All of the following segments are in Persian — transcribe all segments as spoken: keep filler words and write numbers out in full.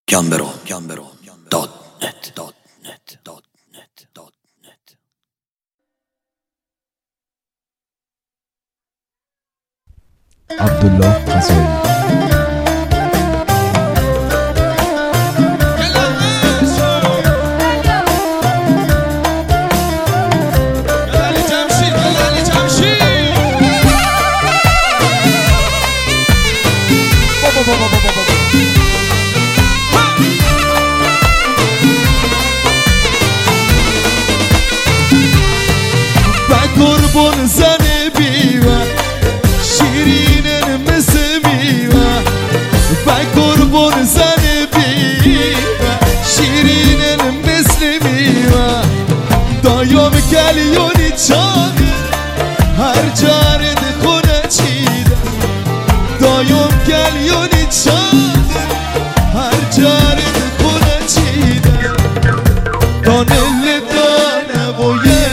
Gambero, Gambero, dot net, dot net, dot net, dot net. عبدالله قصایی. قربون زن بیوه شیرین مثل میوه و قربون زن بیوه شیرین مثل میوه دایم گلیونی چانه هر جارد خونه چیده دایم گلیونی چانه هر جارد خونه چیده دانل دانه و یه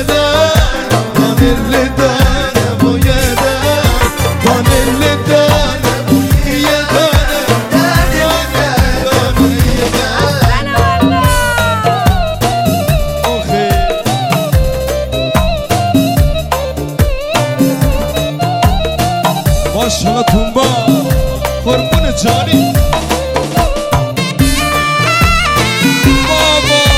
ماشاءالله تنبا قربون جانی بابا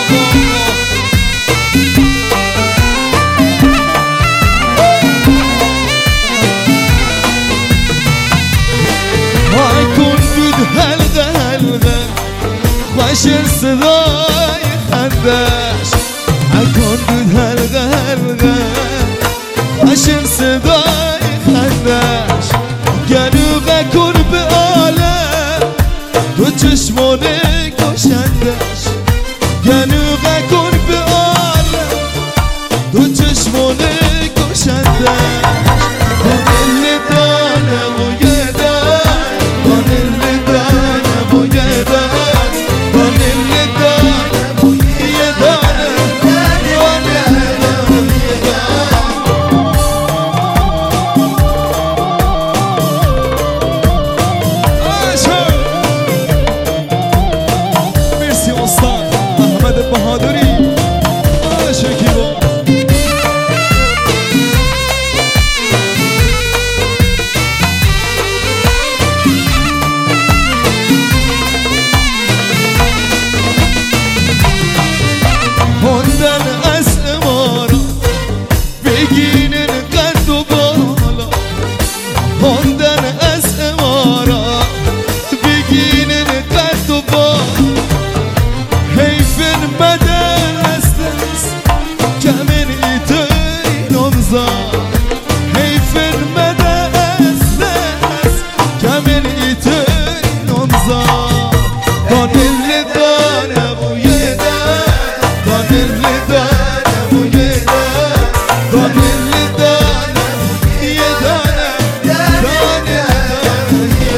های کن دود حلقه حلقه خوشن صدای خندش های کن دود حلقه حلقه خوشن صدای خندش گلوغه کن به عالم دو چشمانه کشندش گلوغه کن به عالم دو چشمانه کشندش دانل دانه و یه دان دانل دانه و یه دان دانل دانه و یه دانه بهادری شکیبا خوندن از امارا بگینن قد و بالا خوندن از امارا بگینن قد و بالا حیفن بدن است کمن ایتای نمزار حیفن بدن است کمن ایتای نمزار دانل دانه و یه دان دانل دانه و یه دان دانل دانه و یه دانه دانه دانه یه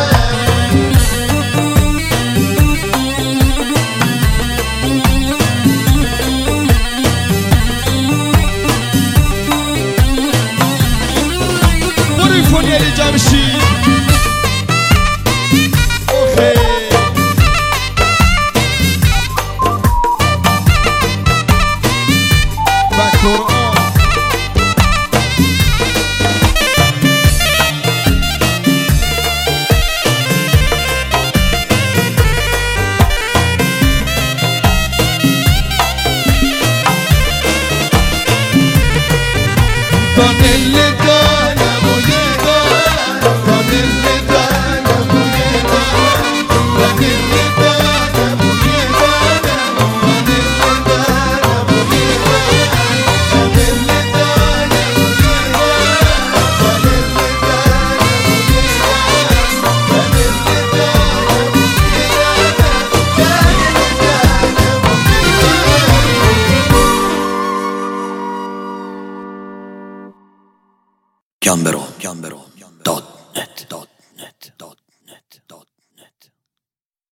فونیلی جمشی اوخی و قرآن دانل دانه و یه دان دانل دانه و یه دان دانل دانه و یه دان دانل دانه و یه دان دانل دانه و یه دان دانل Gambero, Gambero, dot net, dot